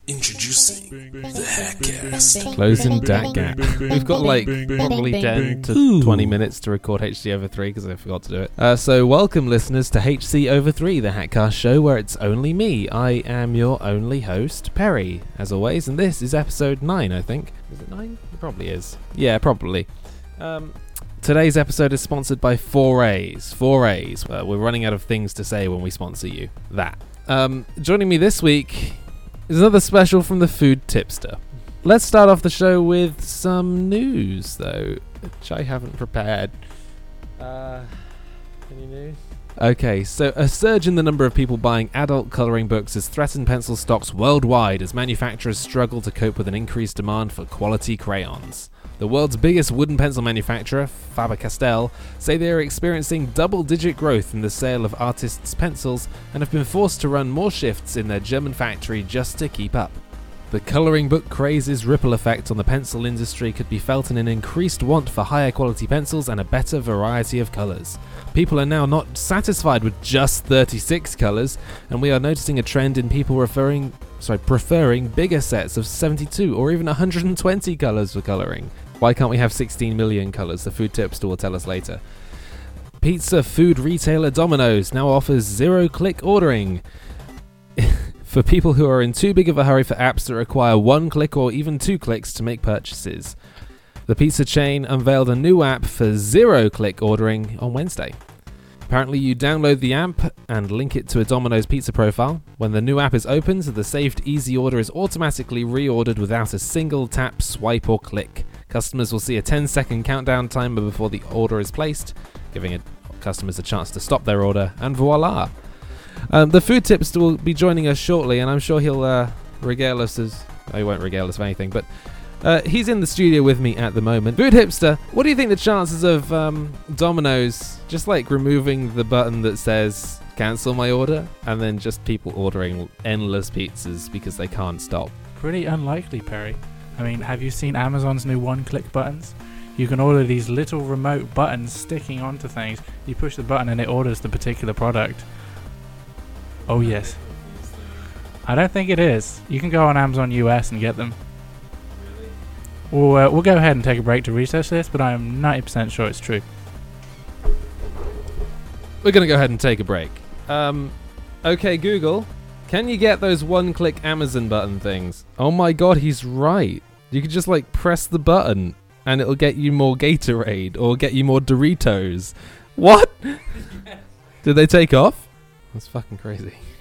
Introducing the Hackcast. Closing that gap. We've got like probably 10 to 20 minutes to record HC over 3 because I forgot to do it. So welcome listeners to HC over 3, the Hackcast show where it's only me. I am your only host, Perry, as always, and this is episode 9, I think. Is it 9? It probably is. Yeah, probably. Today's episode is sponsored by 4A's. 4A's. We're running out of things to say when we sponsor you. That. Joining me this week is another special from the Food Tipster. Let's start off the show with some news, though, which I haven't prepared. Any news? Okay, so a surge in the number of people buying adult colouring books has threatened pencil stocks worldwide as manufacturers struggle to cope with an increased demand for quality crayons. The world's biggest wooden pencil manufacturer, Faber-Castell, say they are experiencing double-digit growth in the sale of artists' pencils and have been forced to run more shifts in their German factory just to keep up. The colouring book craze's ripple effect on the pencil industry could be felt in an increased want for higher quality pencils and a better variety of colours. People are now not satisfied with just 36 colours, and we are noticing a trend in people preferring bigger sets of 72 or even 120 colours for colouring. Why can't we have 16 million colours? The Food Tipster will tell us later. Pizza food retailer Domino's now offers zero-click ordering for people who are in too big of a hurry for apps that require 1 click or even 2 clicks to make purchases. The pizza chain unveiled a new app for zero-click ordering on Wednesday. Apparently you download the app and link it to a Domino's pizza profile. When the new app is opened, the saved easy order is automatically reordered without a single tap, swipe or click. Customers will see a 10-second countdown timer before the order is placed, giving customers a chance to stop their order, and voila! The Food Tipster will be joining us shortly, and I'm sure he'll regale us he won't regale us of anything, but he's in the studio with me at the moment. Food Hipster, what do you think the chances of Domino's just like removing the button that says cancel my order and then just people ordering endless pizzas because they can't stop? Pretty unlikely, Perry. I mean, have you seen Amazon's new one-click buttons? You can order these little remote buttons sticking onto things. You push the button and it orders the particular product. Oh yes. I don't think it is. You can go on Amazon US and get them. We'll go ahead and take a break to research this, but I am 90% sure it's true. We're going to go ahead and take a break. Okay, Google, can you get those one-click Amazon button things? Oh my god, he's right. You could just like press the button and it'll get you more Gatorade or get you more Doritos. What? Did they take off? That's fucking crazy.